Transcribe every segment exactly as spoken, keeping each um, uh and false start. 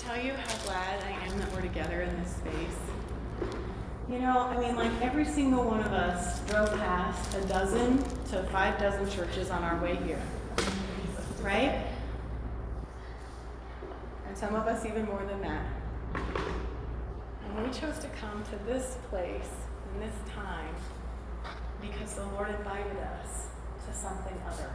tell you how glad I am that we're together in this space? You know, I mean, like every single one of us drove past a dozen to five dozen churches on our way here, right? And some of us even more than that. And we chose to come to this place in this time because the Lord invited us to something other.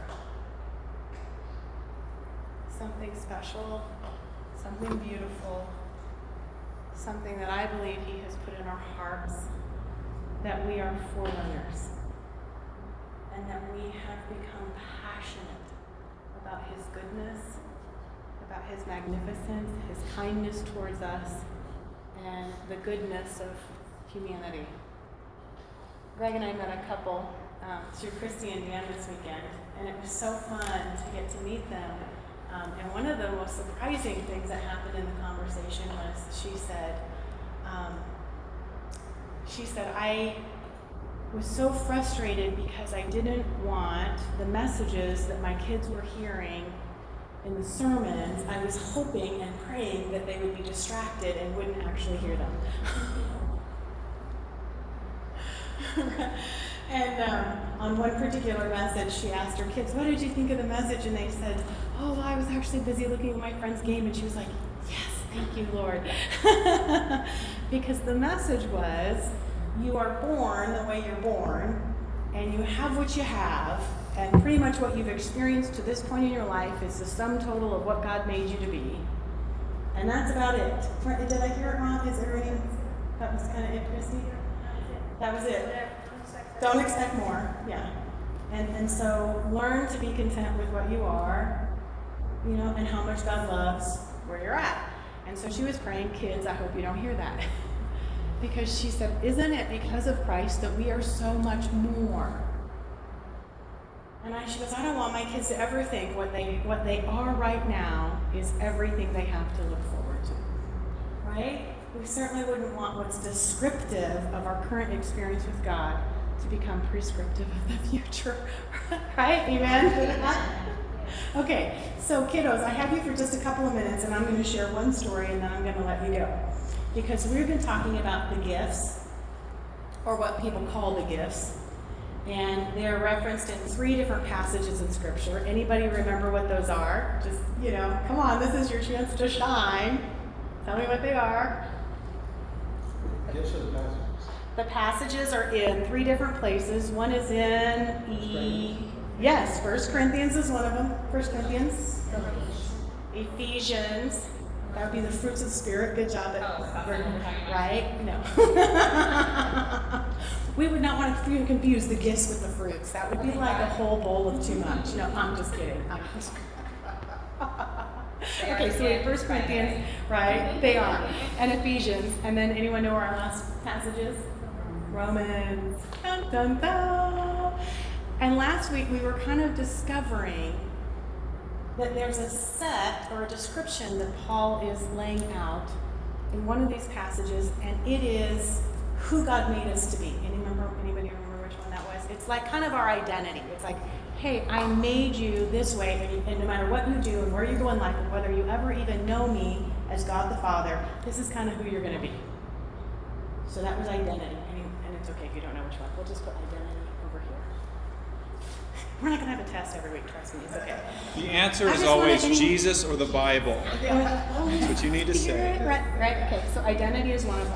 Something special, something beautiful, something that I believe He has put in our hearts, that we are forerunners, and that we have become passionate about His goodness, about His magnificence, His kindness towards us, and the goodness of humanity. Greg and I met a couple um, through Christy and Dan this weekend, and it was so fun to get to meet them. Um, and one of the most surprising things that happened in the conversation was she said, um, she said, I was so frustrated because I didn't want the messages that my kids were hearing in the sermons. I was hoping and praying that they would be distracted and wouldn't actually hear them. And um, on one particular message, she asked her kids, what did you think of the message? And they said, oh, well, I was actually busy looking at my friend's game. And she was like, yes, thank you, Lord. Because the message was, you are born the way you're born, and you have what you have, and pretty much what you've experienced to this point in your life is the sum total of what God made you to be. And that's about it. Did I hear it wrong? Is there any, that was kind of it, Christy? That was it. Don't expect more, yeah. And and so learn to be content with what you are, you know, and how much God loves where you're at. And so she was praying, kids, I hope you don't hear that. Because she said, isn't it because of Christ that we are so much more? And I, she goes, I don't want my kids to ever think what they what they are right now is everything they have to look forward to, right? We certainly wouldn't want what's descriptive of our current experience with God to become prescriptive of the future, right? Amen? Okay, so kiddos, I have you for just a couple of minutes, and I'm going to share one story, and then I'm going to let you go. Because we've been talking about the gifts, or what people call the gifts, and they're referenced in three different passages in Scripture. Anybody remember what those are? Just, you know, come on, this is your chance to shine. Tell me what they are. Gifts or the passages? The passages are in three different places. One is in E. Yes, First Corinthians is one of them. First Corinthians. Ephesians. That would be the fruits of the Spirit. Good job. At, oh, right? No. We would not want to confuse the gifts with the fruits. That would be like a whole bowl of too much. No, I'm just kidding. I'm just Okay, so we have First Corinthians, right? They are. And Ephesians. And then anyone know where our last passage is? Romans. Dun, dun, dun. And last week we were kind of discovering that there's a set or a description that Paul is laying out in one of these passages, and it is who God made us to be. Any remember, anybody remember which one that was? It's like kind of our identity. It's like, hey, I made you this way, and, you, and no matter what you do and where you go in life, and whether you ever even know me as God the Father, this is kind of who you're going to be. So that was identity. And it's okay if you don't know which one. We'll just put identity over here. We're not going to have a test every week, trust me. It's okay. The answer is always any... Jesus or the Bible. Yeah. That's what you need to say. Right, right. Okay, so identity is one of them.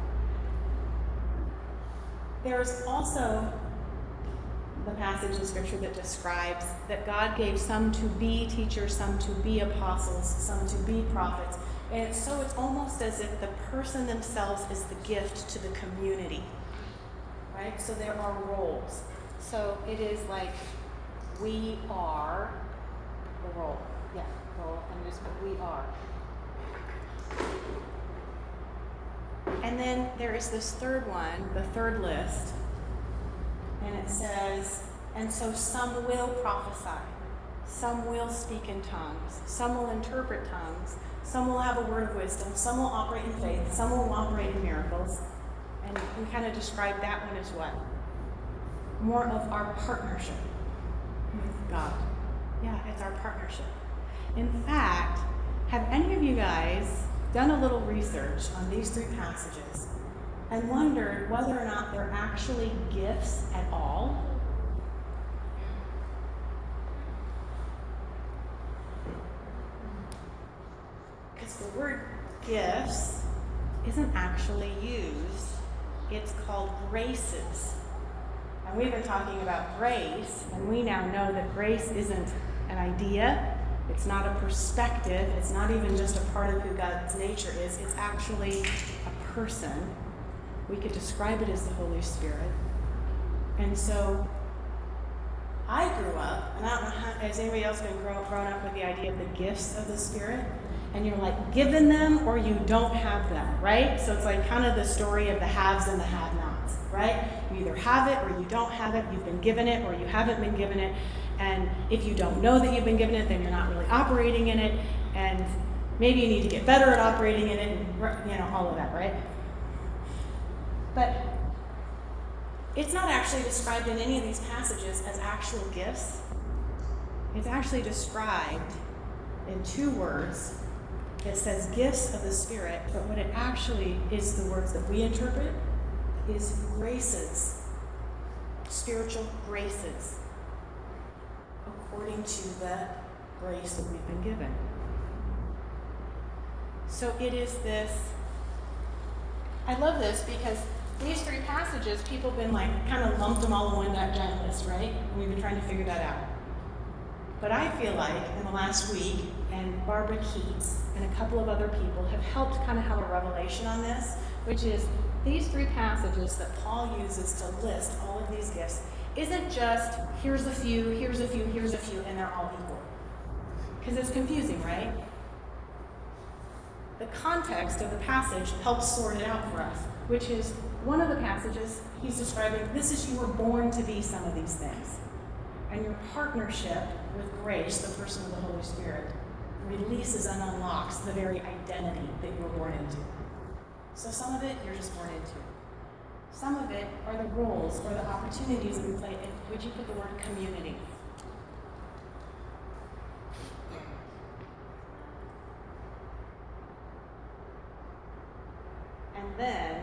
There is also the passage in Scripture that describes that God gave some to be teachers, some to be apostles, some to be prophets. And it's, so it's almost as if the person themselves is the gift to the community. Right? So there are roles. So it is like we are the role. Yeah, role, and just what we are. And then there is this third one, the third list, and it says, and so some will prophesy, some will speak in tongues, some will interpret tongues, some will have a word of wisdom, some will operate in faith, some will operate in miracles. And we kind of describe that one as what? More of our partnership with God. Yeah, it's our partnership. In fact, have any of you guys done a little research on these three passages and wondered whether or not they're actually gifts at all. Because the word gifts isn't actually used. It's called graces. And we've been talking about grace, and we now know that grace isn't an idea, it's not a perspective, it's not even just a part of who God's nature is, it's actually a person. We could describe it as the Holy Spirit. And so I grew up, and I don't know how, has anybody else been grow, grown up with the idea of the gifts of the Spirit? And you're like given them or you don't have them, right? So it's like kind of the story of the haves and the have-nots, right? You either have it or you don't have it. You've been given it or you haven't been given it. And if you don't know that you've been given it, then you're not really operating in it. And maybe you need to get better at operating in it, and you know, all of that, right? But it's not actually described in any of these passages as actual gifts. It's actually described in two words. It says gifts of the Spirit, but what it actually is, the words that we interpret, is graces, spiritual graces, according to the grace that we've been given. So it is this, I love this because these three passages, people have been like, kind of lumped them all in one giant list, right? And we've been trying to figure that out. But I feel like in the last week, and Barbara Keats and a couple of other people have helped kind of have a revelation on this, which is these three passages that Paul uses to list all of these gifts isn't just here's a few, here's a few, here's a few, and they're all equal. Because it's confusing, right? The context of the passage helps sort it out for us, which is one of the passages he's describing, this is you were born to be some of these things. And your partnership with grace, the person of the Holy Spirit, releases and unlocks the very identity that you were born into. So some of it you're just born into. Some of it are the roles or the opportunities that we play in. Would you put the word community? And then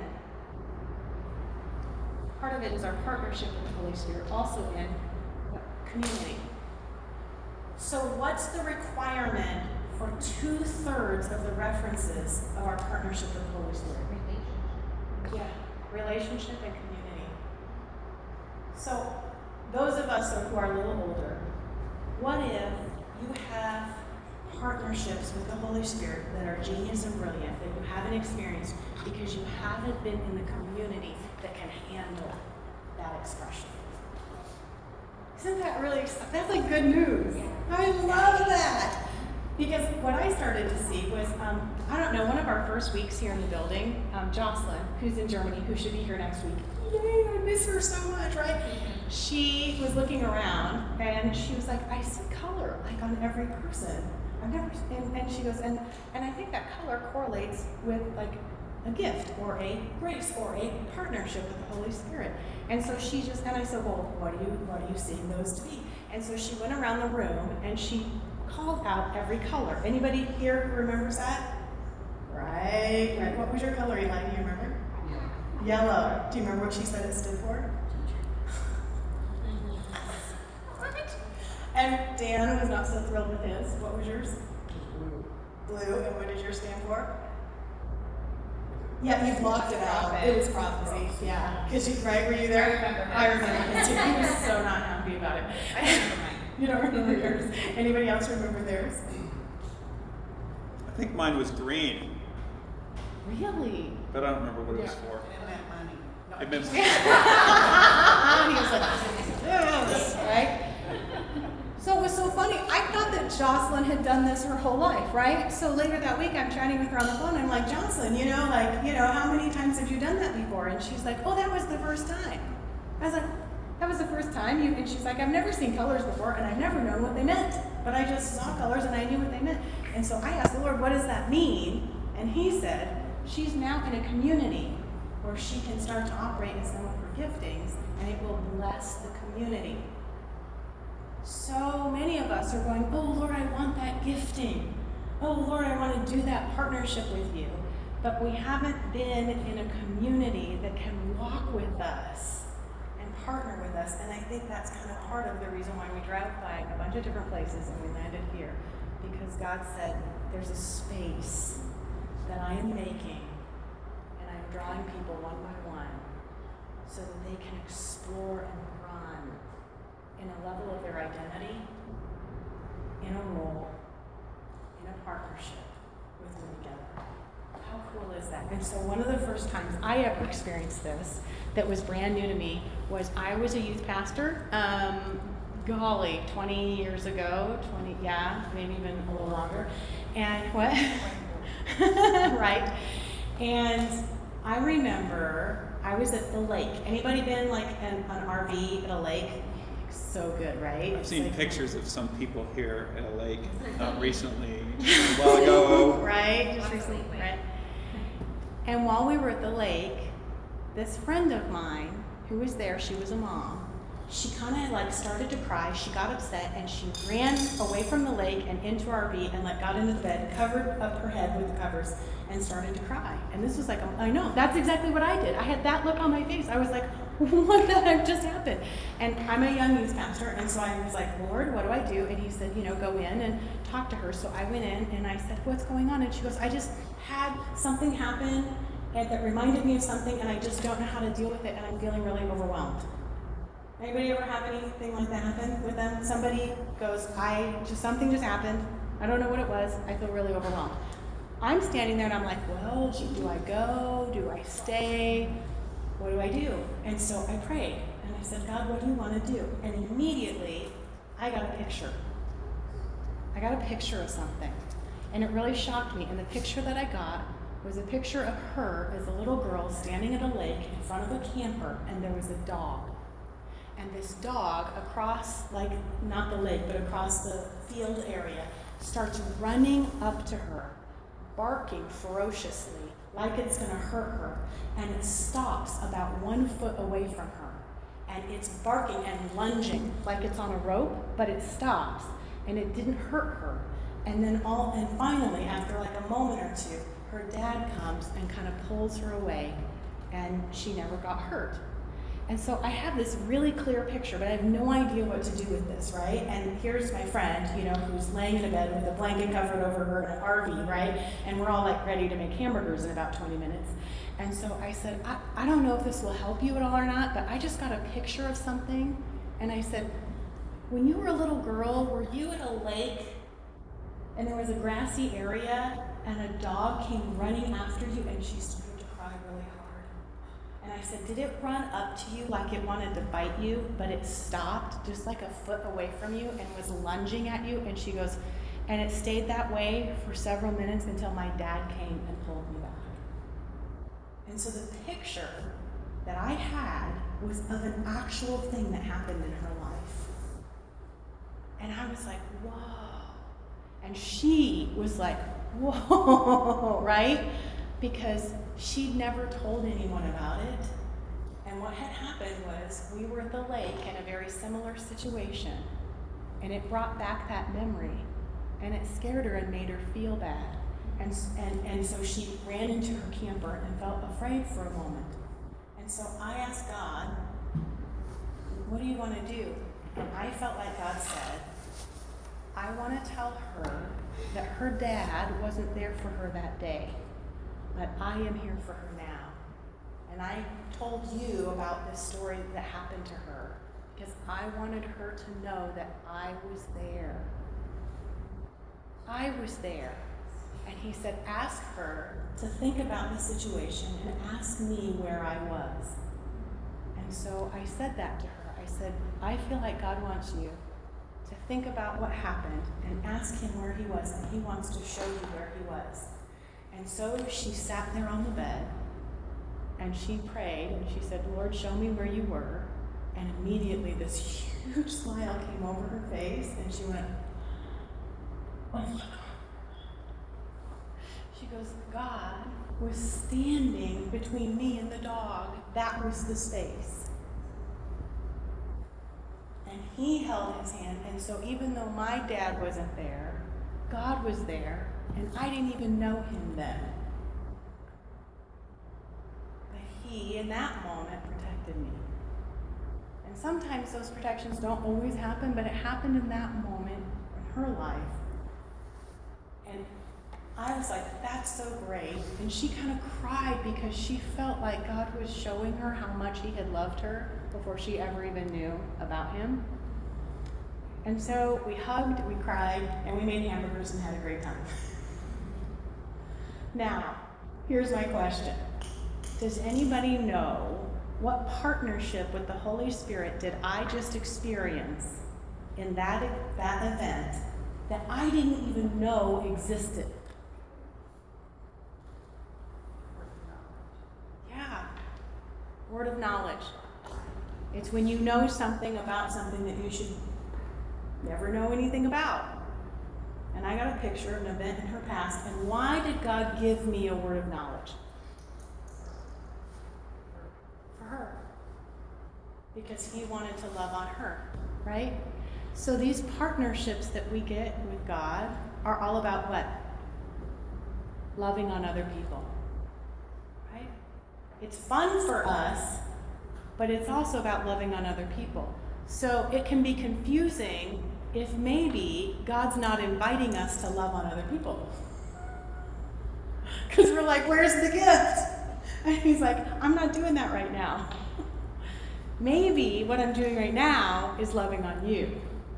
part of it is our partnership with the Holy Spirit, also in community. So what's the requirement for two-thirds of the references of our partnership with the Holy Spirit? Relationship. Yeah, relationship and community. So those of us who are a little older, what if you have partnerships with the Holy Spirit that are genius and brilliant, that you haven't experienced because you haven't been in the community that can handle that expression? Isn't that really exciting? That's like good news. I love that. Because what I started to see was, um, I don't know, one of our first weeks here in the building, um, Jocelyn, who's in Germany, who should be here next week. Yay, I miss her so much, right? She was looking around and she was like, I see color, like on every person. I've never, and, and she goes, and, and I think that color correlates with like a gift or a grace or a partnership with the Holy Spirit. And so she just, and I said, well, what do you, what are you seeing those to be? And so she went around the room and she called out every color. Anybody here who remembers that? Right, right. What was your color, Eli? Do you remember? Yeah. Yellow. Do you remember what she said it stood for? And Dan was not so thrilled with his. What was yours? Blue. Blue. And what did yours stand for? Yeah, you blocked it out. It was prophecy. Yeah. Because you, right? Were you there? I remember. I remember his too. He was so not happy about it. I remember mine. You don't remember yours. Anybody else remember theirs? I think mine was green, Really? but I don't remember what it was for. It meant money. No, It meant And he was like, yes, right? So it was so funny. I thought that Jocelyn had done this her whole life, right? So later that week, I'm chatting with her on the phone. I'm like, Jocelyn, you know, like, you know, how many times have you done that before? And she's like, oh, that was the first time. I was like, that was the first time? You, and she's like, I've never seen colors before, and I've never known what they meant. But I just saw colors, and I knew what they meant. And so I asked the Lord, what does that mean? And he said, she's now in a community where she can start to operate in some of her giftings, and it will bless the community. So many of us are going, oh, Lord, I want that gifting. oh, Lord, I want to do that partnership with you. But we haven't been in a community that can walk with us and partner with us. And I think that's kind of part of the reason why we drove by a bunch of different places and we landed here. Because God said, there's a space that I am making, and I'm drawing people one by one so that they can explore and run in a level of their identity, in a role, in a partnership with me together. How cool is that? And so one of the first times I ever experienced this that was brand new to me was I was a youth pastor, um, golly, twenty years ago, twenty, yeah, maybe even a little longer. And what? Right. And I remember I was at the lake. Anybody been like an, an R V at a lake? So good, right? I've It's seen like, pictures of some people here at a lake, not recently, a while ago. Right, just recently, right? And while we were at the lake, this friend of mine who was there, she was a mom, she kind of like started to cry. She got upset and she ran away from the lake and into our R V and like got into the bed, covered up her head with the covers, and started to cry. And this was like, I know, that's exactly what I did. I had that look on my face. I was like, what the heck just happened? And I'm a young youth pastor, and so I was like, Lord, what do I do? And he said, you know, go in and talk to her. So I went in and I said, what's going on? And she goes, I just had something happen and that reminded me of something, and I just don't know how to deal with it, and I'm feeling really overwhelmed. Anybody ever have anything like that happen with them? Somebody goes, I just, something just happened. I don't know what it was. I feel really overwhelmed. I'm standing there and I'm like, well, do I go? Do I stay? What do I do? And so I prayed and I said, God, what do you want to do? And immediately I got a picture. I got a picture of something. And it really shocked me. And the picture that I got was a picture of her as a little girl standing at a lake in front of a camper, and there was a dog. And this dog across, like, not the lake, but across the field area, starts running up to her, barking ferociously, like it's going to hurt her. And it stops about one foot away from her. And it's barking and lunging like it's on a rope, but it stops. And it didn't hurt her. And then all, and finally, after like a moment or two, her dad comes and kind of pulls her away, and she never got hurt. And so I have this really clear picture, but I have no idea what to do with this, right? And here's my friend, you know, who's laying in a bed with a blanket covered over her in an R V, right? And we're all like ready to make hamburgers in about twenty minutes. And so I said, I, I don't know if this will help you at all or not, but I just got a picture of something. And I said, when you were a little girl, were you at a lake and there was a grassy area and a dog came running after you and she started to cry really hard? And I said, did it run up to you like it wanted to bite you, but it stopped just like a foot away from you and was lunging at you? And she goes, and it stayed that way for several minutes until my dad came and pulled me back. And so the picture that I had was of an actual thing that happened in her life. And I was like, whoa. And she was like, whoa, right? Because she'd never told anyone about it. And what had happened was we were at the lake in a very similar situation. And it brought back that memory. And it scared her and made her feel bad. And, and, and so she ran into her camper and felt afraid for a moment. And so I asked God, what do you want to do? And I felt like God said, I want to tell her that her dad wasn't there for her that day, but I am here for her now. And I told you about this story that happened to her because I wanted her to know that I was there. I was there. And he said, ask her to think about the situation and ask me where I was. And so I said that to her. I said, I feel like God wants you to think about what happened and ask him where he was, and he wants to show you where he was. And so she sat there on the bed, and she prayed, and she said, Lord, show me where you were. And immediately this huge smile came over her face, and she went, oh my God. She goes, God was standing between me and the dog. That was the space. And he held his hand, and so even though my dad wasn't there, God was there, and I didn't even know him then. But he, in that moment, protected me. And sometimes those protections don't always happen, but it happened in that moment in her life. And I was like, that's so great. And she kind of cried because she felt like God was showing her how much he had loved her before she ever even knew about him. And so we hugged, we cried, and we made hamburgers and had a great time. Now, here's my question. Does anybody know what partnership with the Holy Spirit did I just experience in that, that event that I didn't even know existed? Yeah, word of knowledge. It's when you know something about something that you should never know anything about. And I got a picture of an event in her past. And why did God give me a word of knowledge? For her. Because he wanted to love on her, right? So these partnerships that we get with God are all about what? Loving on other people, right? It's fun for us, but it's also about loving on other people. So it can be confusing if maybe God's not inviting us to love on other people. Because we're like, where's the gift? And he's like, I'm not doing that right now. Maybe what I'm doing right now is loving on you.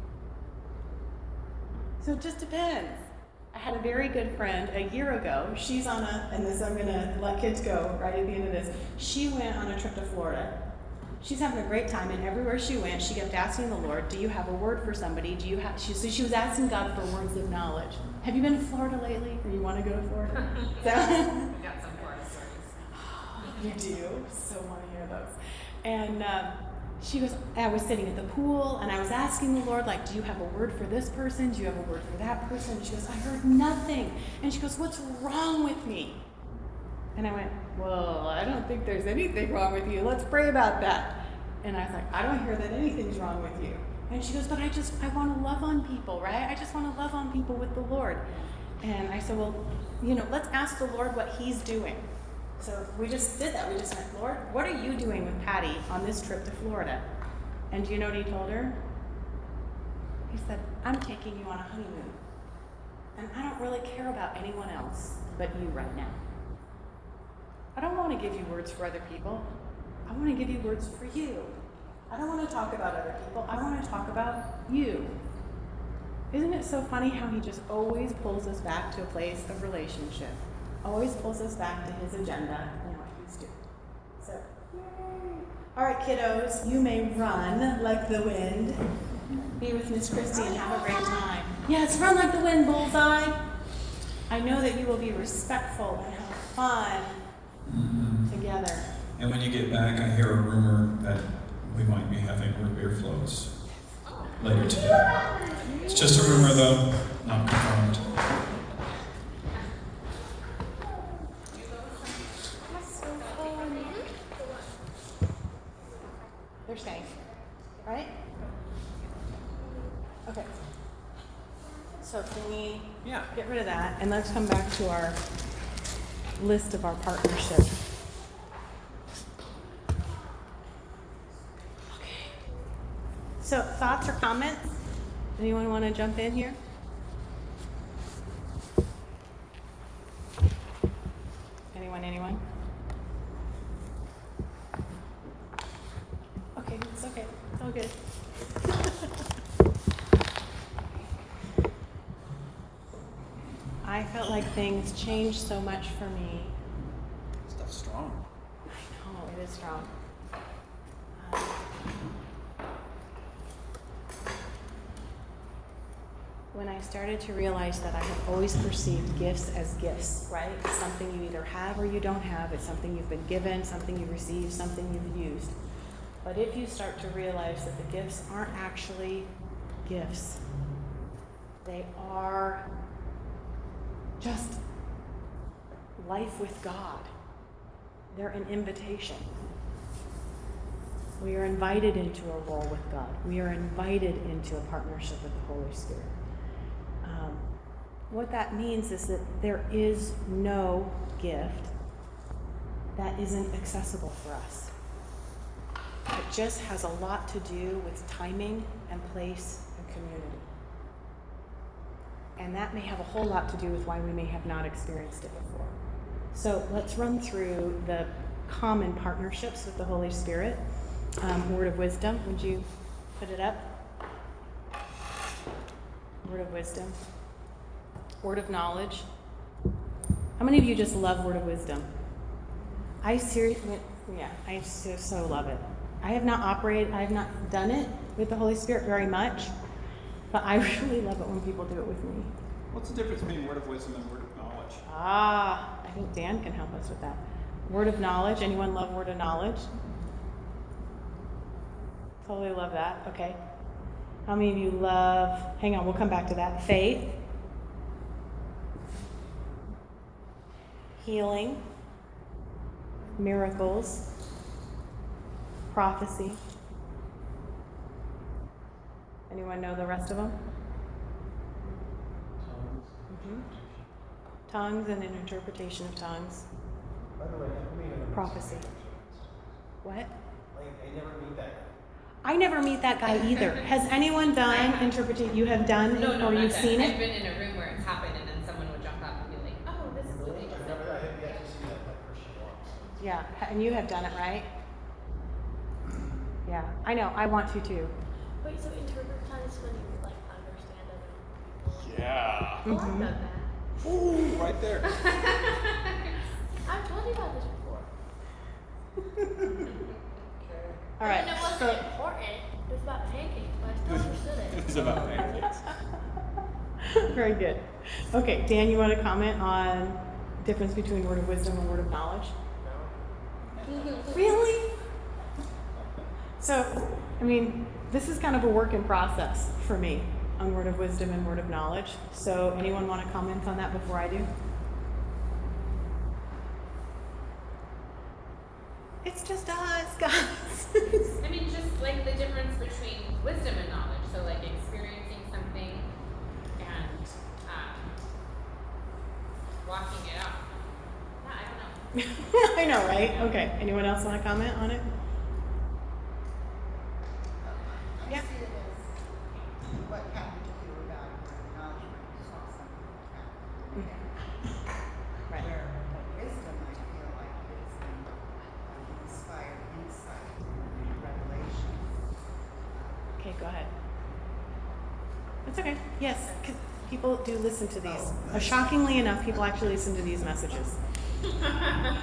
So it just depends. I had a very good friend a year ago. She's on a, and this I'm going to let kids go right at the end of this. She went on a trip to Florida. She's having a great time, and everywhere she went, she kept asking the Lord, do you have a word for somebody? Do you have, she, so she was asking God for words of knowledge. Have you been to Florida lately, or you want to go to Florida? So, We got some Florida stories. you do? So want to hear those. And um, she goes, I was sitting at the pool, and I was asking the Lord, like, do you have a word for this person? Do you have a word for that person? And she goes, I heard nothing. And she goes, what's wrong with me? And I went, well, I don't think there's anything wrong with you. Let's pray about that. And I was like, I don't hear that anything's wrong with you. And she goes, but I just, I want to love on people, right? I just want to love on people with the Lord. And I said, well, you know, let's ask the Lord what he's doing. So we just did that. We just went, Lord, what are you doing with Patty on this trip to Florida? And do you know what he told her? He said, I'm taking you on a honeymoon. And I don't really care about anyone else but you right now. I don't want to give you words for other people. I want to give you words for you. I don't want to talk about other people. I want to talk about you. Isn't it so funny how he just always pulls us back to a place of relationship? Always pulls us back to his agenda and what he's doing. So, yay. All right, kiddos, you may run like the wind. Be with Miss Christie and have a great time. Yes, run like the wind, Bullseye. I know that you will be respectful and have fun Mm-hmm. together. And when you get back, I hear a rumor that we might be having root beer floats later today. It's just a rumor, though, not confirmed. They're staying, right? Okay. So can we Yeah. get rid of that and let's come back to our list of our partnership. Okay. So thoughts or comments? Anyone want to jump in here? Anyone, anyone? Okay, it's okay. It's all good. I felt like things changed so much for me. Stuff's strong. I know, it is strong. Um, when I started to realize that I have always perceived gifts as gifts, right? It's something you either have or you don't have. It's something you've been given, something you've received, something you've used. But if you start to realize that the gifts aren't actually gifts, they are just life with God. They're an invitation. We are invited into a role with God. We are invited into a partnership with the Holy Spirit. Um, what that means is that there is no gift that isn't accessible for us. It just has a lot to do with timing and place and community. And that may have a whole lot to do with why we may have not experienced it before. So let's run through the common partnerships with the Holy Spirit. Um, word of wisdom, would you put it up? Word of wisdom. Word of knowledge. How many of you just love word of wisdom? I seriously, yeah, I so, so love it. I have not operated, I have not done it with the Holy Spirit very much, but I really love it when people do it with me. What's the difference between word of wisdom and word of knowledge? Ah, I think Dan can help us with that. Word of knowledge. Anyone love word of knowledge? Totally love that. Okay. How many of you love, hang on, we'll come back to that. Faith. Healing. Miracles. Prophecy. Anyone know the rest of them? Mm-hmm. Tongues and an interpretation of tongues. By the way, I mean, I Prophecy. What? Like, I never meet that. I never meet that guy either. Has anyone done interpretation? You have done No, no, or not you've that. seen I've it? been in a room where it's happened and then someone would jump up and be like, oh, this is what they Really? just I've said. never, I have yet to see that by Christian walks. Yeah, and you have done it, right? Yeah, I know. I want to too. Wait, so interpret tongues when you like understand other people? Yeah. Oh, I've Mhm. done that. Ooh, right there. I've told you about this before. All right. And it wasn't So, important. It was about pancakes, but I still understood it. It was about pancakes. very good. Okay, Dan, you want to comment on difference between word of wisdom and word of knowledge? Really? So, I mean, this is kind of a work in process for me on word of wisdom and word of knowledge. So, anyone want to comment on that before I do? It's just us, guys. I mean, just like the difference between wisdom and knowledge. So, like experiencing something and um, walking it out. Yeah, I don't know. I know, right? Okay. Anyone else want to comment on it? I Yeah. see it as what happened to you about your acknowledgement, you saw something that happened. Right. Where what wisdom, I feel like, is an um, inspired insight and revelation. Okay, go ahead. That's okay. Yes, 'cause people do listen to these. Uh, shockingly enough, people actually listen to these messages. I,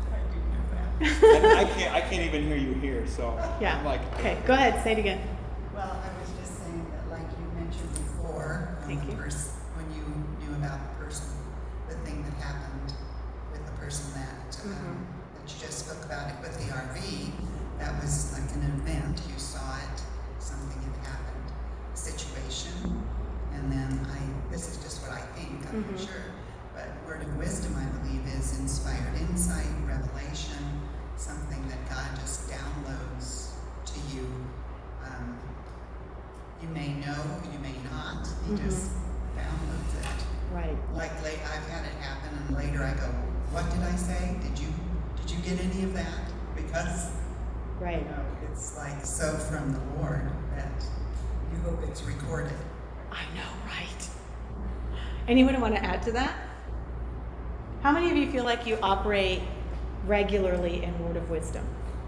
I can't. I can't even hear you here. So Yeah. I'm like, Okay, go ahead. Say it again. Well, I was just saying that, like you mentioned before, when Thank the you. pers- when you knew about the person, the thing that happened with the person that um, Mhm. that you just spoke about it with the R V, that was like an event. You saw it, something had happened, situation, and then I. This is just what I think. I'm Mhm. not sure, but word of wisdom, I believe, is inspired insight, revelation, something that God just downloads to you. Um, you may know, you may not. He Mhm. just downloads it. Right. Like late, I've had it happen, and later I go, "What did I say? Did you did you get any of that?" Because Right. you know, it's like so from the Lord that you hope it's recorded. I know, right? Anyone want to add to that? How many of you feel like you operate regularly in word of wisdom?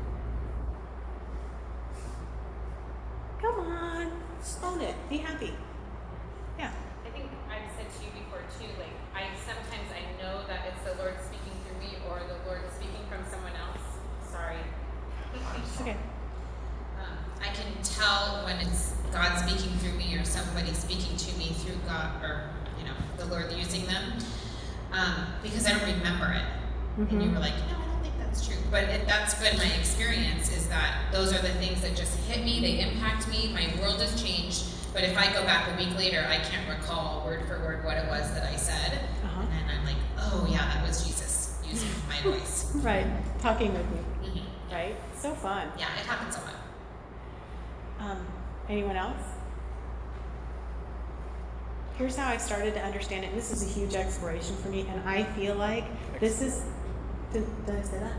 Come on, just own it. Be happy. Yeah. I think I've said to you before too, like I sometimes I know that it's the Lord speaking through me or the Lord speaking from someone else. Sorry. It's okay. Um, I can tell when it's God speaking through me or somebody speaking to me through God or, you know, the Lord using them, um, because I don't remember it. And you Mhm. were like, no, I don't think that's true. But it, that's been my experience is that those are the things that just hit me, they impact me, my world has changed. But if I go back a week later, I can't recall word for word what it was that I said. Uh-huh. And then I'm like, oh yeah, that was Jesus using my voice. Right. Talking with me. hmm Right. So fun. Yeah, it happens a lot. Um, anyone else? here's how I started to understand it. And this is a huge exploration for me, and I feel like this is. Did, did I say that?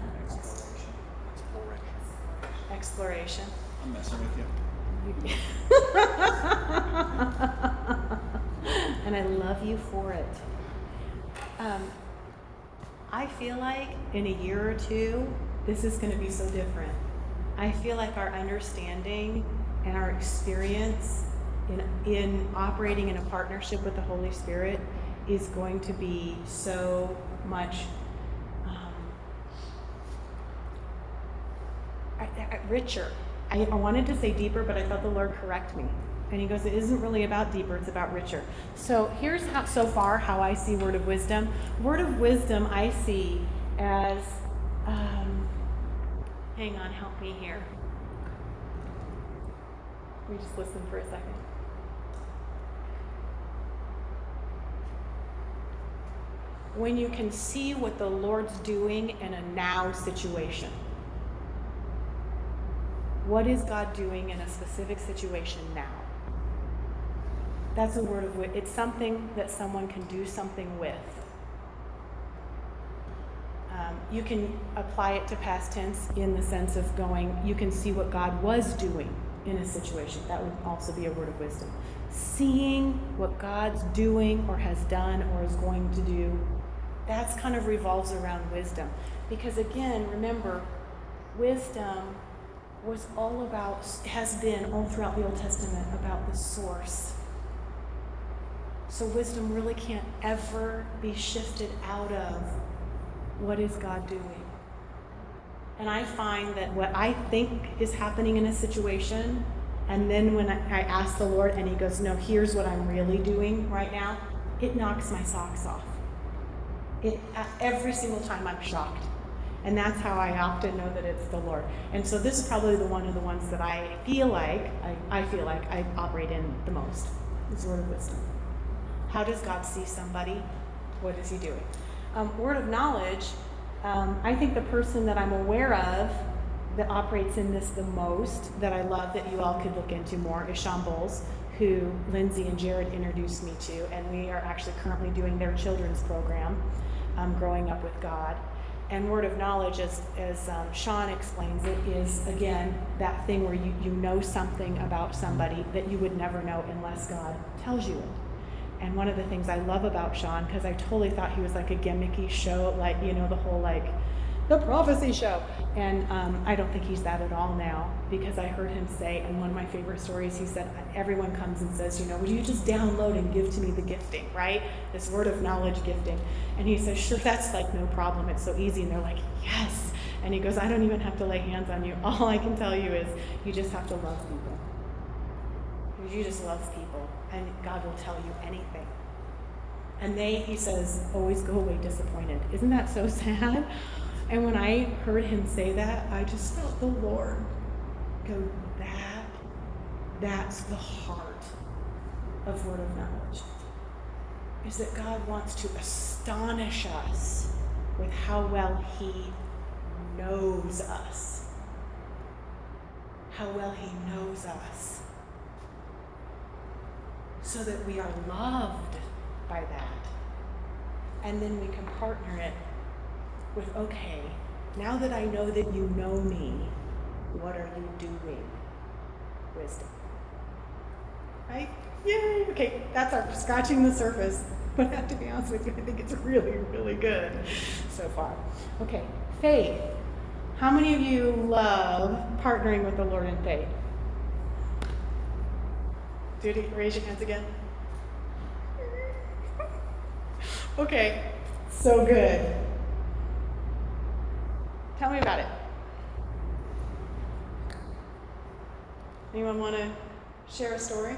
Exploration. Exploration. I'm messing with you. And I love you for it. Um, I feel like in a year or two, this is going to be so different. I feel like our understanding and our experience in, in operating in a partnership with the Holy Spirit is going to be so much um, I, I, richer. I, I wanted to say deeper, but I felt the Lord correct me. And he goes, it isn't really about deeper, it's about richer. So here's how, so far, how I see Word of Wisdom. Word of Wisdom I see as, um, hang on, help me here. Let me just listen for a second. When you can see what the Lord's doing in a now situation. What is God doing in a specific situation now? That's a word of wisdom. It's something that someone can do something with. Um, you can apply it to past tense in the sense of going, you can see what God was doing in a situation. That would also be a word of wisdom. Seeing what God's doing or has done or is going to do, that's kind of revolves around wisdom. Because again, remember, wisdom was all about, has been all throughout the Old Testament about the source. So wisdom really can't ever be shifted out of what is God doing. And I find that what I think is happening in a situation, and then when I, I ask the Lord and he goes, no, here's what I'm really doing right now, it knocks my socks off. It, every single time I'm shocked. And that's how I often know that it's the Lord. And so this is probably the one of the ones that I feel like, I, I feel like I operate in the most, is word of wisdom. How does God see somebody? What is he doing? Um, word of knowledge, um, I think the person that I'm aware of that operates in this the most, that I love that you all could look into more, is Sean Bowles, who Lindsay and Jared introduced me to. And we are actually currently doing their children's program, um, Growing Up with God. And word of knowledge, as, as um, Sean explains it, is, again, that thing where you, you know something about somebody that you would never know unless God tells you it. And one of the things I love about Sean, because I totally thought he was like a gimmicky show, like, you know, the whole, like, the prophecy show. And um, I don't think he's that at all now, because I heard him say, in one of my favorite stories, he said, everyone comes and says, you know, would you just download and give to me the gifting, right? This word of knowledge gifting. And he says, sure, that's like no problem. It's so easy. And they're like, yes. And he goes, I don't even have to lay hands on you. All I can tell you is you just have to love people. You just love people, and God will tell you anything. And they, he says, always go away disappointed. Isn't that so sad? And when I heard him say that, I just felt the Lord go, that, that's the heart of word of knowledge. Is that God wants to astonish us with how well he knows us. How well he knows us. So that we are loved by that. And then we can partner it with, okay, now that I know that you know me, what are you doing? Wisdom. Right? Yay! Okay, that's our scratching the surface. But I have to be honest with you, I think it's really, really good so far. Okay, faith. How many of you love partnering with the Lord in faith? Judy, raise your hands again. Okay, so good. Tell me about it. Anyone want to share a story?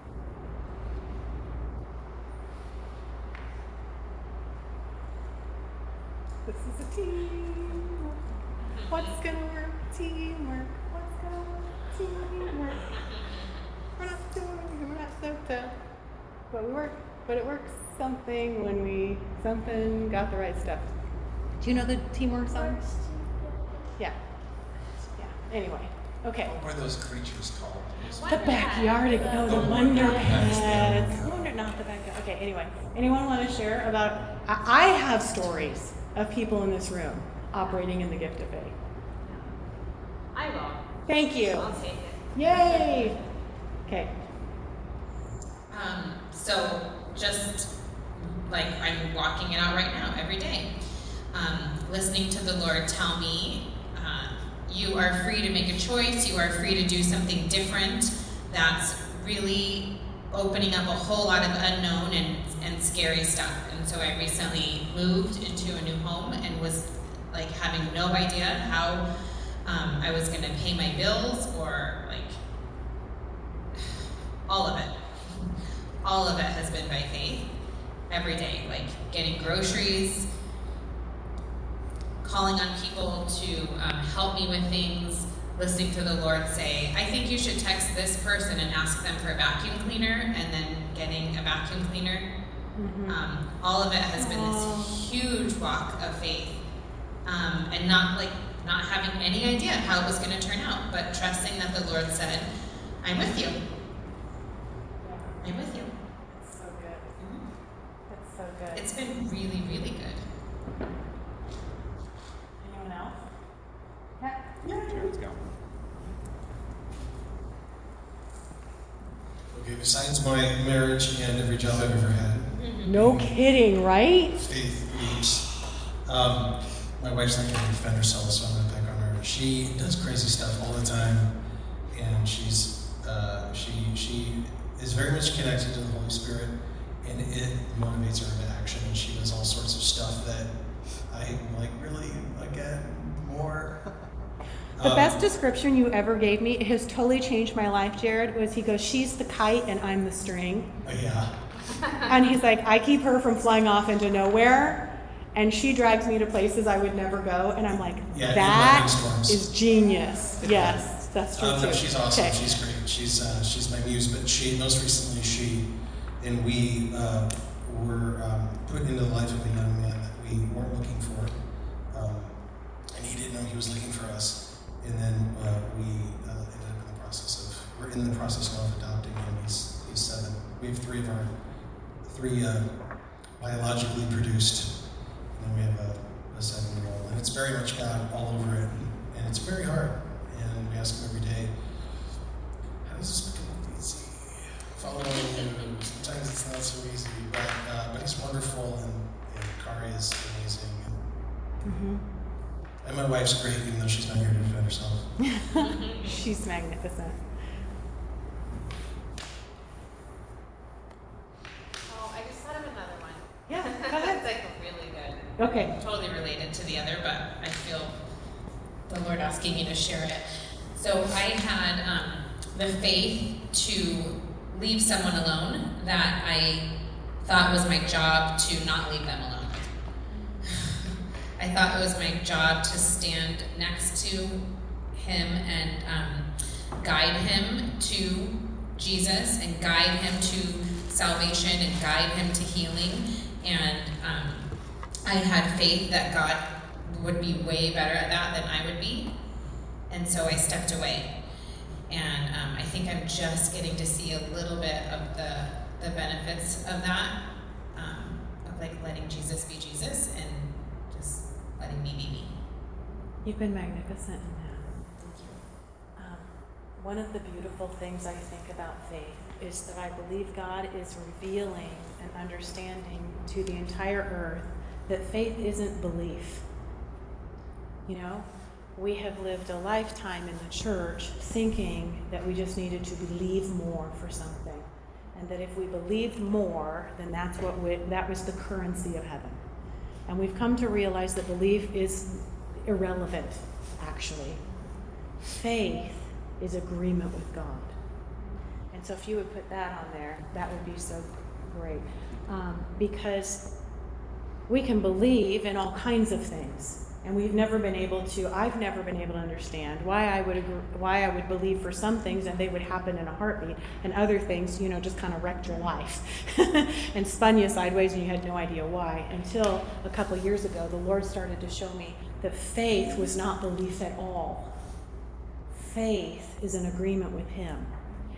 This is a team. What's gonna work? Teamwork. What's gonna work? Teamwork. We're not so, we're not so tough, but we work. But it works something when we something got the right stuff. Do you know the teamwork song? Yeah. Yeah. Anyway. Okay. What were those creatures called? The backyard, no, the Wonder Pets. Wonder, not the backyard. Okay, anyway. Anyone want to share about, I, I have stories of people in this room operating in the gift of faith. I will. Thank you. I'll take it. Yay. Okay. Um, so just like I'm walking it out right now every day. Um, listening to the Lord tell me, uh, you are free to make a choice, you are free to do something different. That's really opening up a whole lot of unknown and, and scary stuff. And so I recently moved into a new home and was like having no idea how um, I was gonna pay my bills or like all of it. All of it has been by faith every day, like getting groceries, calling on people to um, help me with things, listening to the Lord say, I think you should text this person and ask them for a vacuum cleaner, and then getting a vacuum cleaner. Mm-hmm. Um, all of it has been this huge walk of faith, um, and not like not having any idea how it was going to turn out, but trusting that the Lord said, I'm with you. I'm with you. That's so good. Mm-hmm. That's so good. It's been really, really good. Anyone else? Yeah. Yeah, let's go. Okay, besides my marriage and every job I've ever had, No kidding, right? faith leaps. Um, my wife's not going to defend herself, so I'm going to pick on her. She does crazy stuff all the time, and she's uh, she she is very much connected to the Holy Spirit, and it motivates her into action. And she does all sorts of stuff that I'm like, really, again, more. The Um, best description you ever gave me, it has totally changed my life, Jared, was he goes, she's the kite and I'm the string. Yeah. And he's like, I keep her from flying off into nowhere, and she drags me to places I would never go. And I'm like, Yeah, in that lightning storms. is genius. Yes, that's true Um, too. no, she's awesome. Okay. She's great. She's uh, she's my muse. But she most recently she and we uh, were um, put into the life of a young man that we weren't looking for, um, and he didn't know he was looking for us. And then uh, we uh, ended up in the process of we're in the process now of adopting him. He's he's seven. We have three of our three uh, biologically produced, and then we have a, a seven-year-old. And it's very much God all over it, and it's very hard. And we ask him every day, how does this become easy? Following you, sometimes it's not so easy, but uh, but he's wonderful, and, and Kari is amazing. And, Mm-hmm. and my wife's great, even though she's not here to defend herself. She's magnificent. Oh, I just thought of another one. Yeah, go ahead. It's like really good. Okay. Totally related to the other, but I feel the Lord asking me to share it. So I had um, the faith to leave someone alone that I thought was my job to not leave them alone. I thought it was my job to stand next to him and um, guide him to Jesus and guide him to salvation and guide him to healing. And um, I had faith that God would be way better at that than I would be. And so I stepped away. And um, I think I'm just getting to see a little bit of the, the benefits of that, um, of like letting Jesus be Jesus and just letting me be me. You've been magnificent in that. Um, one of the beautiful things I think about faith is that I believe God is revealing and understanding to the entire earth that faith isn't belief. You know, we have lived a lifetime in the church thinking that we just needed to believe more for something, and that if we believed more, then that's what we, that was the currency of heaven. And we've come to realize that belief is irrelevant, actually. Faith is agreement with God. And so if you would put that on there, that would be so great. Um, because we can believe in all kinds of things. And we've never been able to, I've never been able to understand why I would agree, why I would believe for some things and they would happen in a heartbeat, and other things, you know, just kind of wrecked your life and spun you sideways and you had no idea why. Until a couple years ago, the Lord started to show me that faith was not belief at all. Faith is an agreement with Him.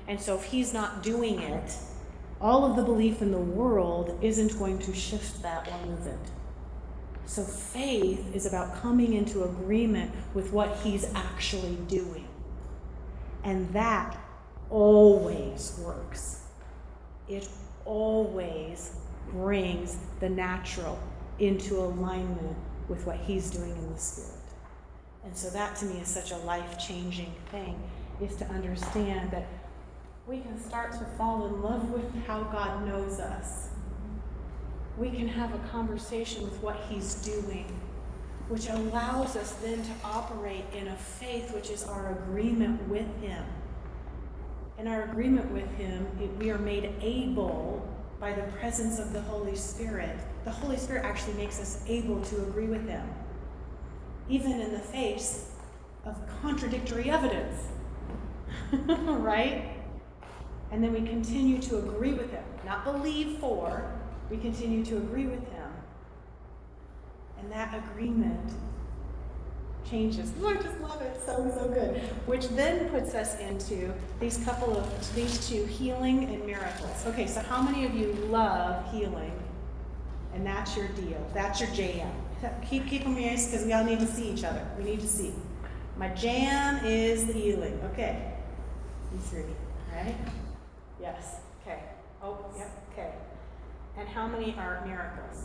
And so if he's not doing it, all of the belief in the world isn't going to shift that or move it. So faith is about coming into agreement with what he's actually doing. And that always works. It always brings the natural into alignment with what he's doing in the spirit. And so that to me is such a life-changing thing, is to understand that we can start to fall in love with how God knows us. We can have a conversation with what he's doing, which allows us then to operate in a faith which is our agreement with him. In our agreement with him, it, we are made able by the presence of the Holy Spirit. The Holy Spirit actually makes us able to agree with him, even in the face of contradictory evidence. Right? And then we continue to agree with him. Not believe for, we continue to agree with him. And that agreement changes. Oh, I just love it. So, so good. Which then puts us into these couple of, these two, healing and miracles. Okay, so how many of you love healing? And that's your deal. That's your jam. Keep, keep them eyes, because we all need to see each other. We need to see. My jam is the healing. Okay. You three, right? Yes. Okay. Oh, yep. Okay. And how many are miracles?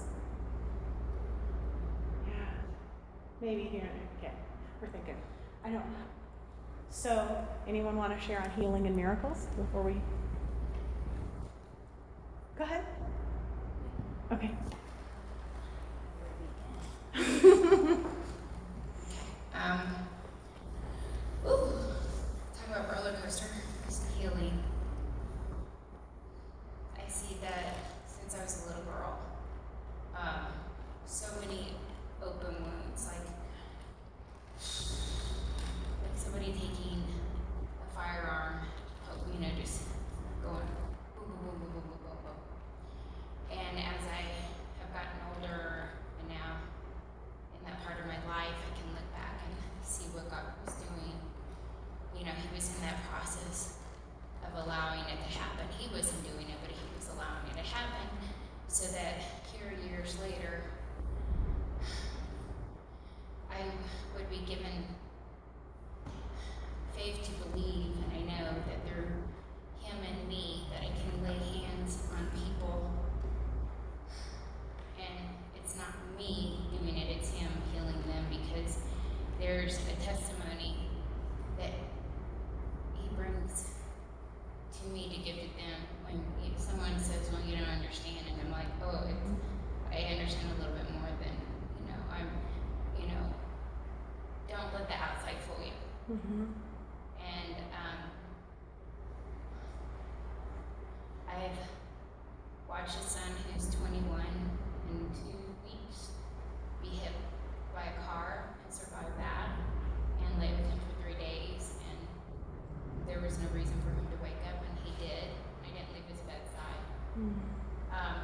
Yeah. Maybe here and there. Okay. We're thinking. I don't know. So, anyone want to share on healing and miracles before we? Go ahead. Okay. um, ooh, talk about roller coaster, healing. I see that since I was a little girl, um, so many open wounds, like, like somebody taking a firearm, you know, just going boom, boom, boom, boom, boom, boom, boom, boom. And as I have gotten older, and now in that part of my life, I can look back and see what God was doing. You know, he was in that process of allowing it to happen. He wasn't doing it, but he was allowing it to happen, so that here years later, I would be given faith to believe, and I know that through him and me, that I can lay hands on people, and it's not me doing it, it's him healing them, because there's a testimony that he brings to me to give to them when you, someone says, well, you don't understand, and I'm like, oh, it's, I understand a little bit more than, you know, I'm, you know, don't let the outside fool you. Mm-hmm. And um, I've watched a son who's twenty-one in two weeks be hit by a car and survive that, and lay with him for three days, and there was no reason for him to wake up, and he did. I didn't leave his bedside. Mm. Um,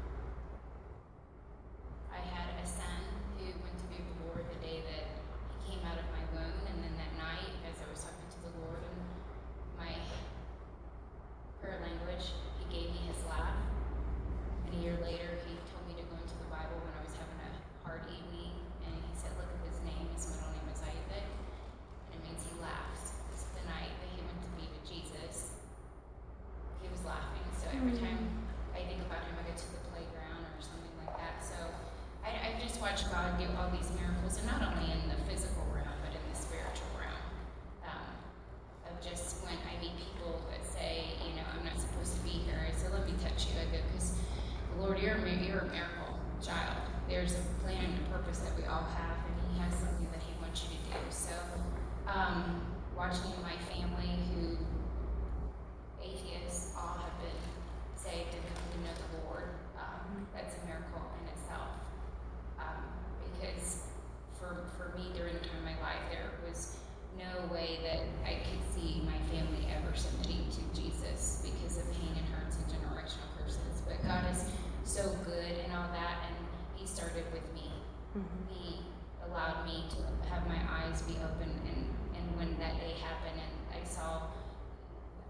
I had a son who went to be with the Lord the day that he came out of my womb, and then that night, as I was talking to the Lord in my prayer language, he gave me his laugh. And a year later, he told me to go into the Bible when I was having a hard evening, and he said, look up his name, his middle name is Isaac, and it means he laughs. So the night that he went to be with Jesus, he was laughing. So every time I think about him, I go to the playground or something like that. So I, I just watch God do all these miracles, and not only in the physical realm, but in the spiritual realm. Um, of just when I meet people that say, you know, I'm not supposed to be here, I say, let me touch you. I go, because Lord, you're a, you're a miracle child. There's a plan and a purpose that we all have, and he has something that he wants you to do. So um, watching my family who atheists all have been saved and come to know the Lord, um, that's a miracle in itself. Um, because for for me during the time of my life, there was no way that I could see my family ever submitting to Jesus because of pain and hurts and generational curses. But God is so good and all that, and he started with me. Mm-hmm. He allowed me to have my eyes be open, and, and when that day happened and I saw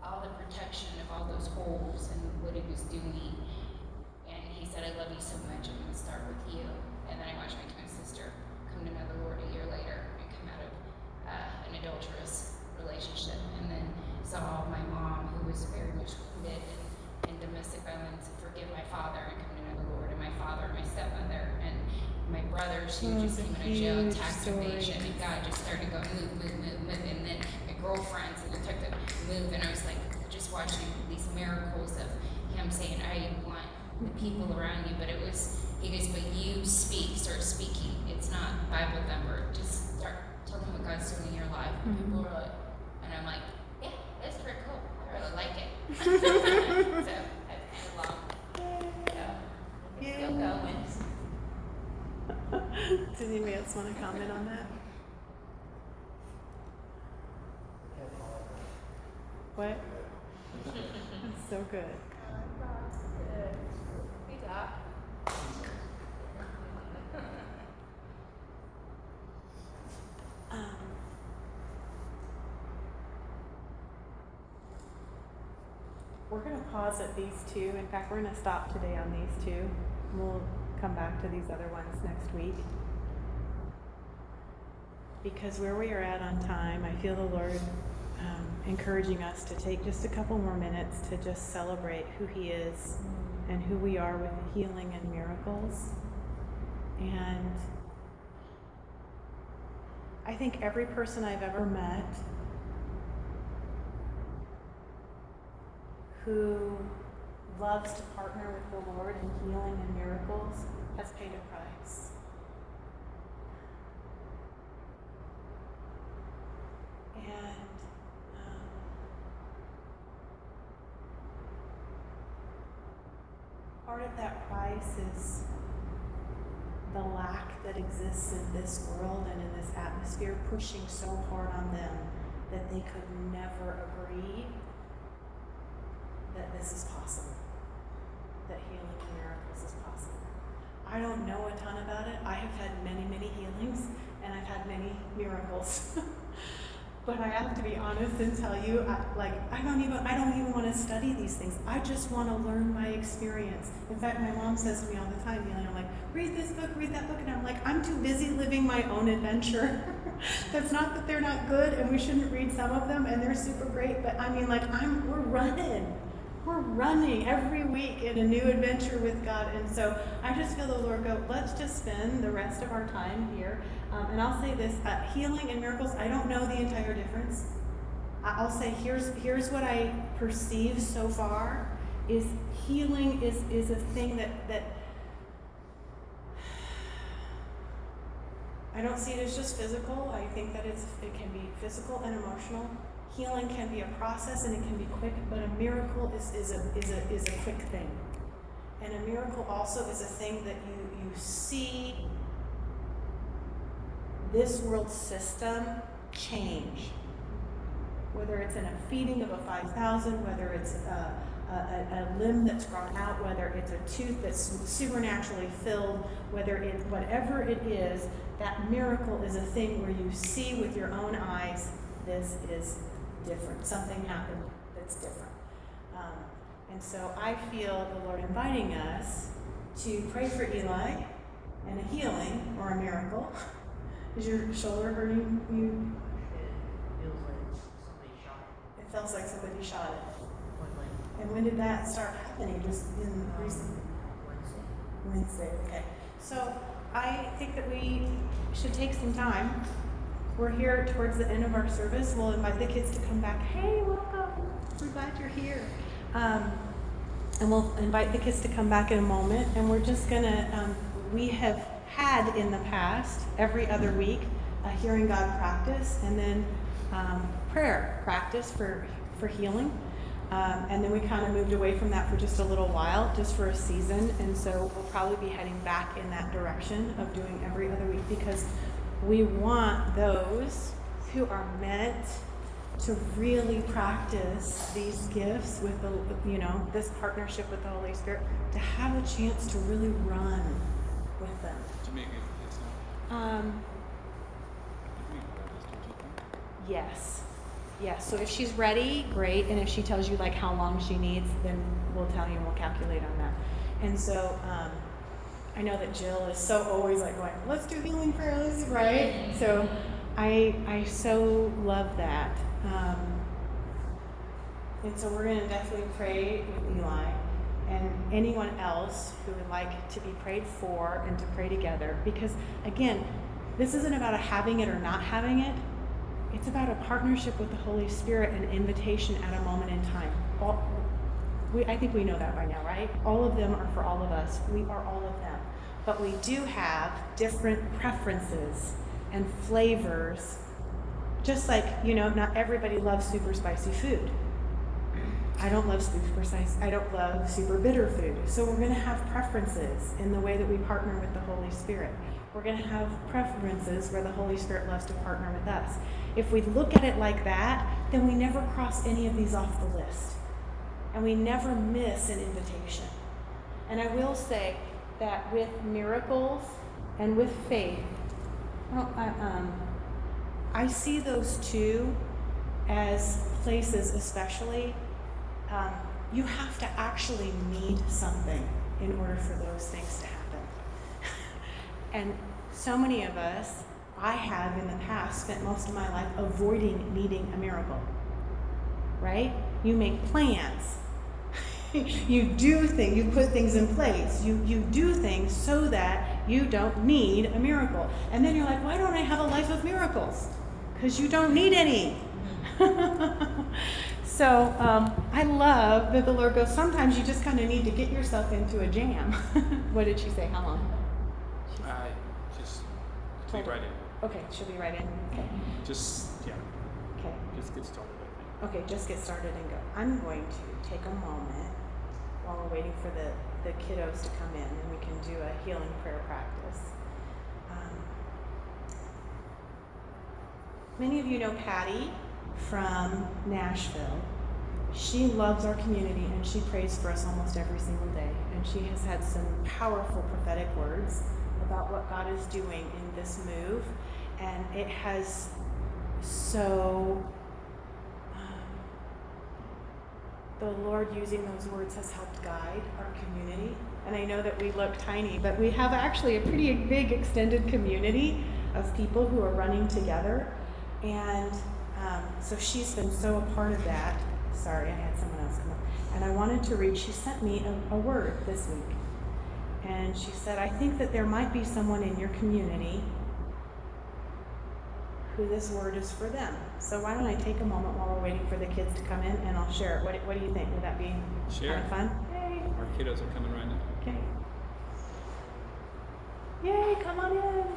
all the protection of all those holes and what he was doing. And he said, I love you so much, I'm going to start with you. And then I watched my twin sister come to know the Lord a year later and come out of uh, an adulterous relationship. And then saw my mom, who was very much wounded in, in domestic violence, forgive my father and come to know the Lord, and my father and my stepmother and my brothers who Oh, just the came out of jail, huge tax story. evasion, and God just started going move, move, move, move. And then my girlfriends and it took the move, and I was like just watching these miracles of him saying, I want the people around you, but it was, he goes, but you speak, start speaking. It's not Bible number. Just start telling what God's doing in your life. And Mm-hmm. people are like, and I'm like, yeah, that's pretty cool. I really like it. So I've kind of long. So it's still going. Does anybody else want to comment on that? What? That's so good. Hey, Doc. Um, we're going to pause at these two. In fact, we're going to stop today on these two. We'll come back to these other ones next week. Because where we are at on time, I feel the Lord um, encouraging us to take just a couple more minutes to just celebrate who He is and who we are with healing and miracles. And I think every person I've ever met who loves to partner with the Lord in healing and miracles has paid a price. And um, part of that price is the lack that exists in this world and in this atmosphere pushing so hard on them that they could never agree that this is possible, that healing and miracles is possible. I don't know a ton about it. I have had many, many healings, and I've had many miracles. But I have to be honest and tell you, I, like, I don't even, I don't even want to study these things. I just want to learn my experience. In fact, my mom says to me all the time, you know, I'm like, read this book, read that book, and I'm like, I'm too busy living my own adventure. That's not that they're not good, and we shouldn't read some of them, and they're super great, but I mean, like, I'm, we're running. We're running every week in a new adventure with God. And so I just feel the Lord go, let's just spend the rest of our time here. Um, and I'll say this, uh, healing and miracles, I don't know the entire difference. I'll say here's here's what I perceive so far, is healing is, is a thing that, that I don't see it as just physical. I think that it's it can be physical and emotional. Healing can be a process and it can be quick, but a miracle is, is, a, is, a, is a quick thing. And a miracle also is a thing that you, you see this world system change. Whether it's in a feeding of a five thousand, whether it's a, a, a limb that's grown out, whether it's a tooth that's supernaturally filled, whether it, whatever it is, that miracle is a thing where you see with your own eyes, this is different. Something happened that's different. Um, and so I feel the Lord inviting us to pray for Eli and a healing or a miracle. Is your shoulder hurting you? It feels like somebody shot it. It feels like somebody shot it. Point blank. And when did that start happening? Just in recent Wednesday. Wednesday, okay. So I think that we should take some time. We're here towards the end of our service. We'll invite the kids to come back. Hey, welcome. We're glad you're here. Um, and we'll invite the kids to come back in a moment. And we're just going to, um, we have had in the past, every other week, a hearing God practice and then um, prayer practice for, for healing. Um, and then we kind of moved away from that for just a little while, just for a season. And so we'll probably be heading back in that direction of doing every other week because we want those who are meant to really practice these gifts with the, you know, this partnership with the Holy Spirit, to have a chance to really run with them. To make it, it's not. Um, I think that is, don't you think? yes. Yeah, so if she's ready, great. And if she tells you like how long she needs, then we'll tell you and we'll calculate on that. And so um, I know that Jill is so always like going, let's do healing prayers, right? So I I so love that. Um, and so we're going to definitely pray with Eli and anyone else who would like to be prayed for and to pray together. Because again, this isn't about a having it or not having it. It's about a partnership with the Holy Spirit and invitation at a moment in time. All, we, I think we know that by now, right? All of them are for all of us. We are all of them. But we do have different preferences and flavors. Just like, you know, not everybody loves super spicy food. I don't love super spicy, I don't love super bitter food. So we're going to have preferences in the way that we partner with the Holy Spirit. We're going to have preferences where the Holy Spirit loves to partner with us. If we look at it like that, then we never cross any of these off the list. And we never miss an invitation. And I will say that with miracles and with faith, well, I, um, I see those two as places especially. Um, you have to actually need something in order for those things to happen. And so many of us, I have in the past spent most of my life avoiding needing a miracle, right? You make plans. You do things, you put things in place. You, you do things so that you don't need a miracle. And then you're like, why don't I have a life of miracles? Because you don't need any. So um, I love that the Lord goes, sometimes you just kind of need to get yourself into a jam. What did she say? How long? I just be right in. Okay, she'll be right in. Okay. Just, yeah, Okay. just get started, I think. Okay, just get started and go. I'm going to take a moment while we're waiting for the, the kiddos to come in, and we can do a healing prayer practice. Um, many of you know Patty from Nashville. She loves our community and she prays for us almost every single day. And she has had some powerful prophetic words about what God is doing in this move. And it has so, um, the Lord using those words has helped guide our community. And I know that we look tiny, but we have actually a pretty big extended community of people who are running together. And um, so she's been so a part of that. Sorry, I had someone else come up. And I wanted to read, she sent me a, a word this week. And she said, I think that there might be someone in your community who this word is for them. So why don't I take a moment while we're waiting for the kids to come in and I'll share it. What, what do you think? Would that be Share. kind of fun? Yay. Our kiddos are coming right now. Okay. Yay, come on in.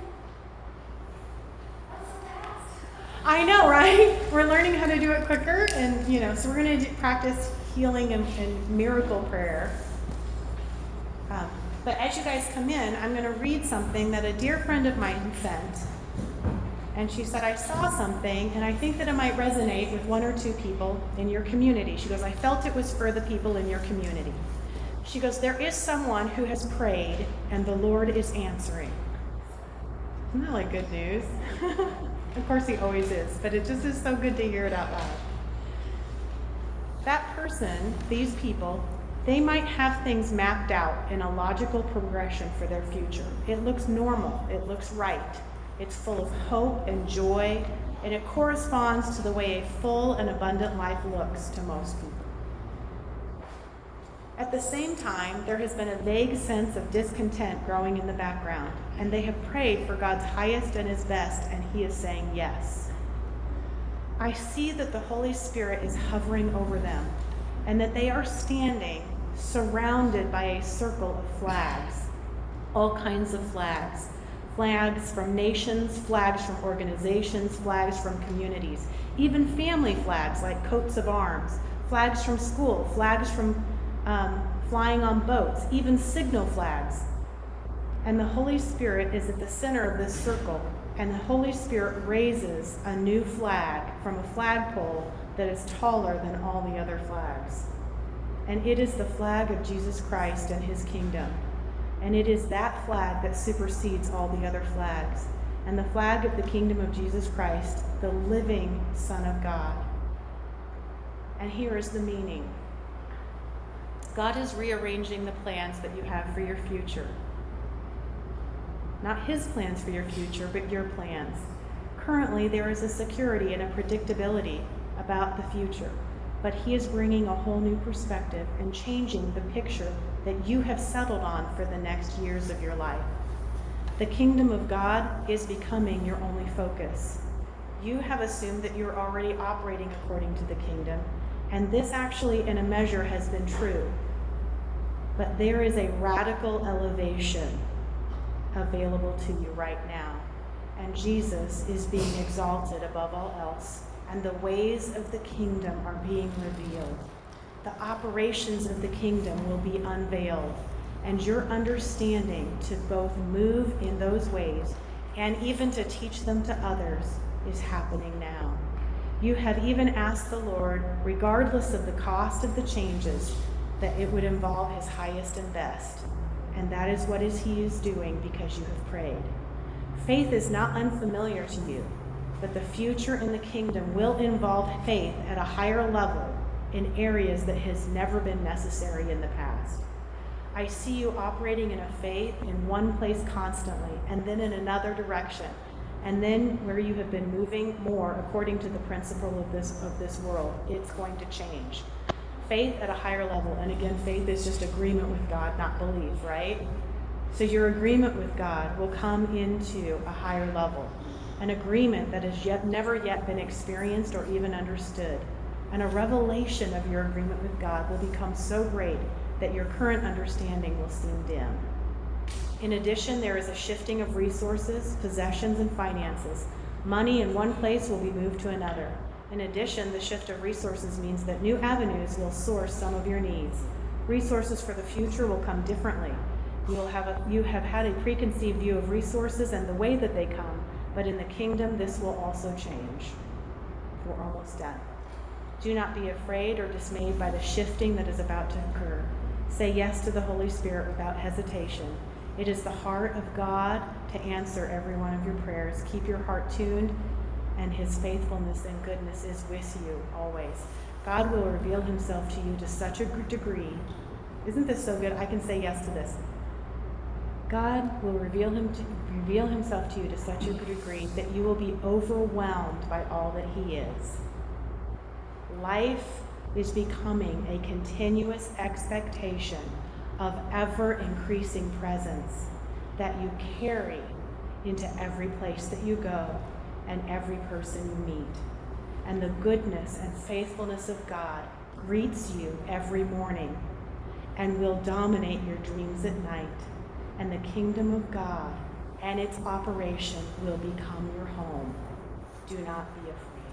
I know, right? We're learning how to do it quicker, and you know, so we're going to practice healing and, and miracle prayer. Um, but as you guys come in, I'm going to read something that a dear friend of mine sent, and she said, I saw something, and I think that it might resonate with one or two people in your community. She goes, I felt it was for the people in your community. She goes, there is someone who has prayed, and the Lord is answering. Isn't that like good news? Of course he always is, but it just is so good to hear it out loud. That person, these people, they might have things mapped out in a logical progression for their future. It looks normal, it looks right. It's full of hope and joy, and it corresponds to the way a full and abundant life looks to most people. At the same time, there has been a vague sense of discontent growing in the background, and they have prayed for God's highest and his best, and he is saying yes. I see that the Holy Spirit is hovering over them, and that they are standing surrounded by a circle of flags, all kinds of flags. Flags from nations, flags from organizations, flags from communities, even family flags like coats of arms, flags from school, flags from Um, flying on boats, even signal flags. And the Holy Spirit is at the center of this circle, and the Holy Spirit raises a new flag from a flagpole that is taller than all the other flags. And it is the flag of Jesus Christ and his kingdom. And it is that flag that supersedes all the other flags. And the flag of the kingdom of Jesus Christ, the living Son of God. And here is the meaning. God is rearranging the plans that you have for your future. Not his plans for your future, but your plans. Currently, there is a security and a predictability about the future, but he is bringing a whole new perspective and changing the picture that you have settled on for the next years of your life. The kingdom of God is becoming your only focus. You have assumed that you're already operating according to the kingdom, and this actually, in a measure, has been true. But there is a radical elevation available to you right now, and Jesus is being exalted above all else, and the ways of the kingdom are being revealed. The operations of the kingdom will be unveiled, and your understanding to both move in those ways and even to teach them to others is happening now. You have even asked the Lord, regardless of the cost of the changes, that it would involve his highest and best. And that is what is he is doing because you have prayed. Faith is not unfamiliar to you, but the future in the kingdom will involve faith at a higher level in areas that has never been necessary in the past. I see you operating in a faith in one place constantly, and then in another direction, and then where you have been moving more according to the principle of this of this world, it's going to change. Faith at a higher level, and again, faith is just agreement with God, not belief, right? So your agreement with God will come into a higher level, an agreement that has yet never yet been experienced or even understood, and a revelation of your agreement with God will become so great that your current understanding will seem dim. In addition, there is a shifting of resources, possessions, and finances. Money in one place will be moved to another. In addition, the shift of resources means that new avenues will source some of your needs. Resources for the future will come differently. You will have a, you have had a preconceived view of resources and the way that they come, but in the kingdom, this will also change. We're almost done. Do not be afraid or dismayed by the shifting that is about to occur. Say yes to the Holy Spirit without hesitation. It is the heart of God to answer every one of your prayers. Keep your heart tuned, and his faithfulness and goodness is with you always. God will reveal himself to you to such a degree. Isn't this so good? I can say yes to this. God will reveal him to, reveal himself to you to such a degree that you will be overwhelmed by all that he is. Life is becoming a continuous expectation of ever-increasing presence that you carry into every place that you go and every person you meet. And the goodness and faithfulness of God greets you every morning and will dominate your dreams at night. And the kingdom of God and its operation will become your home. Do not be afraid.